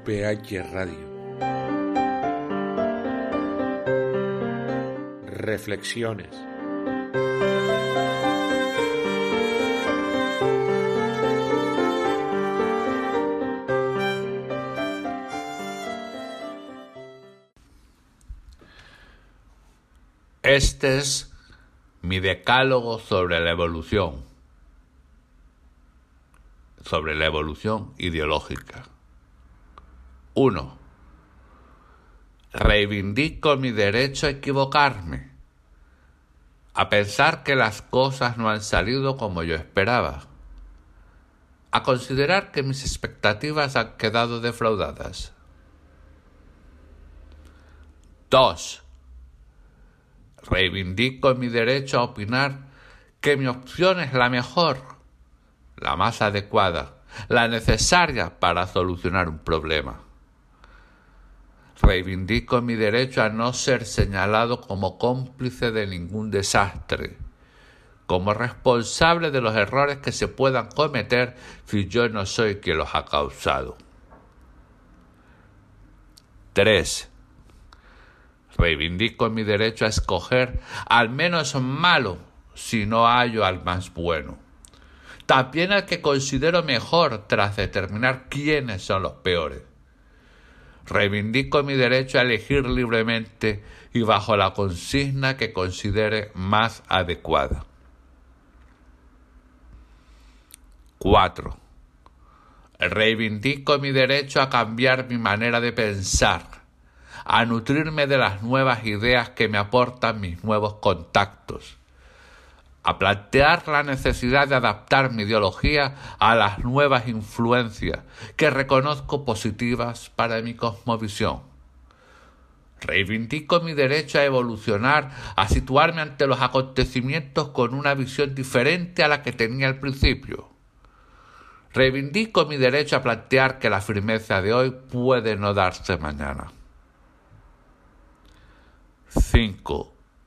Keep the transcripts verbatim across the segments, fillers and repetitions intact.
P H Radio. Reflexiones. Este es mi decálogo sobre la evolución, sobre la evolución ideológica. uno. Reivindico mi derecho a equivocarme, a pensar que las cosas no han salido como yo esperaba, a considerar que mis expectativas han quedado defraudadas. dos. Reivindico mi derecho a opinar que mi opción es la mejor, la más adecuada, la necesaria para solucionar un problema. Reivindico mi derecho a no ser señalado como cómplice de ningún desastre, como responsable de los errores que se puedan cometer si yo no soy quien los ha causado. tres. Reivindico mi derecho a escoger al menos malo si no hallo al más bueno. También al que considero mejor tras determinar quiénes son los peores. Reivindico mi derecho a elegir libremente y bajo la consigna que considere más adecuada. cuatro. Reivindico mi derecho a cambiar mi manera de pensar, a nutrirme de las nuevas ideas que me aportan mis nuevos contactos, a plantear la necesidad de adaptar mi ideología a las nuevas influencias que reconozco positivas para mi cosmovisión. Reivindico mi derecho a evolucionar, a situarme ante los acontecimientos con una visión diferente a la que tenía al principio. Reivindico mi derecho a plantear que la firmeza de hoy puede no darse mañana. cinco.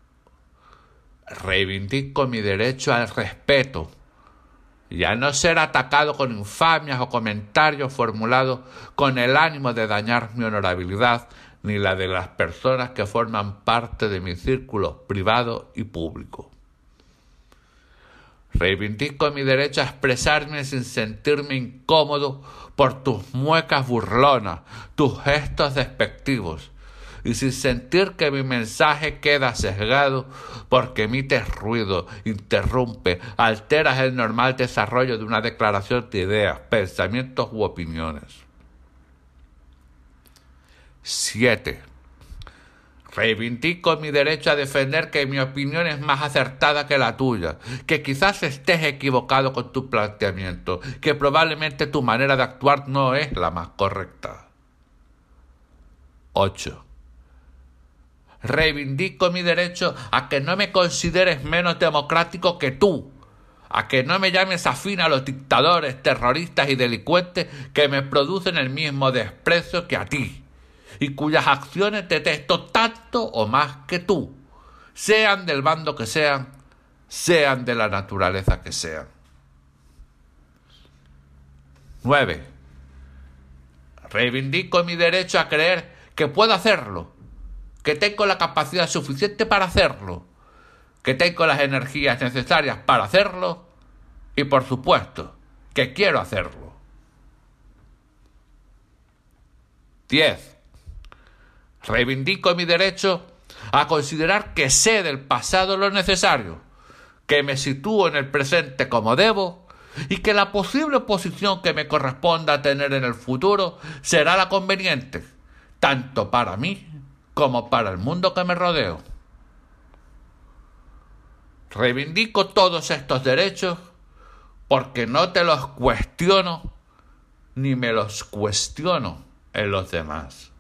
Reivindico mi derecho al respeto y a no ser atacado con infamias o comentarios formulados con el ánimo de dañar mi honorabilidad ni la de las personas que forman parte de mis círculos privados y públicos. Reivindico mi derecho a expresarme sin sentirme incómodo por tus muecas burlonas, tus gestos despectivos, y sin sentir que mi mensaje queda sesgado porque emites ruido, interrumpe, alteras el normal desarrollo de una declaración de ideas, pensamientos u opiniones. siete. Reivindico mi derecho a defender que mi opinión es más acertada que la tuya, que quizás estés equivocado con tu planteamiento, que probablemente tu manera de actuar no es la más correcta. ocho. Reivindico mi derecho a que no me consideres menos democrático que tú, a que no me llames afín a los dictadores, terroristas y delincuentes que me producen el mismo desprecio que a ti, y cuyas acciones detesto tanto o más que tú, sean del bando que sean, sean de la naturaleza que sean. nueve. Reivindico mi derecho a creer que puedo hacerlo, que tengo la capacidad suficiente para hacerlo, que tengo las energías necesarias para hacerlo y, por supuesto, que quiero hacerlo. diez. Reivindico mi derecho a considerar que sé del pasado lo necesario, que me sitúo en el presente como debo y que la posible posición que me corresponda tener en el futuro será la conveniente, tanto para mí como para el mundo que me rodeo. Reivindico todos estos derechos porque no te los cuestiono ni me los cuestiono en los demás.